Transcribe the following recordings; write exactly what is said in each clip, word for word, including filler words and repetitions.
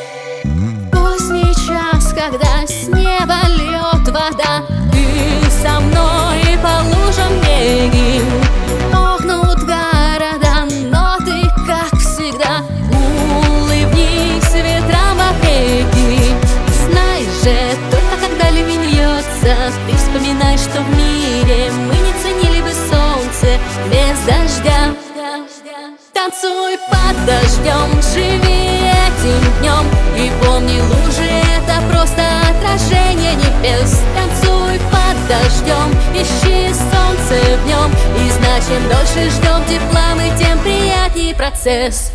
Поздний час, когда с неба льет вода, ты со мной по лужам неги. Огнут города, но ты, как всегда, улыбнись ветрам вопреки. Знаешь же, только когда ливень льется, ты вспоминаешь, что в мире мы не ценили бы солнце без дождя. Танцуй под дождем, живи этим днем, и помни, лужи — это просто отражение небес. Танцуй под дождем, ищи солнце в нем, и знай, чем дольше ждем тепла мы, тем приятнее процесс.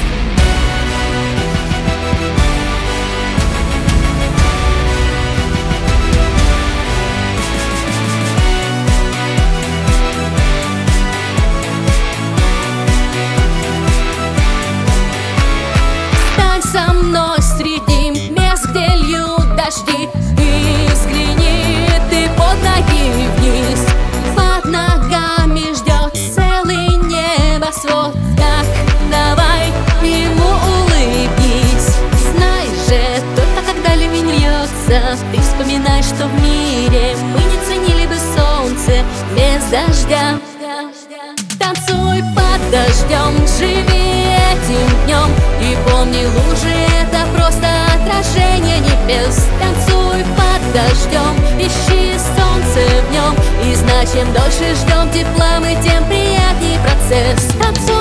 Со мной среди мест, где льют дожди, и взгляни ты под ноги вниз. Под ногами ждет целый небосвод, так давай ему улыбнись. Знай же, только когда ливень льется, ты вспоминаешь, что в мире мы не ценили бы солнце без дождя. Танцуй под дождем, живи этим днем, и помни, лужи — это просто отражение небес. Танцуй под дождем, ищи солнце в нем, и знай, чем дольше ждем тепла мы, тем приятнее процесс. Танцуй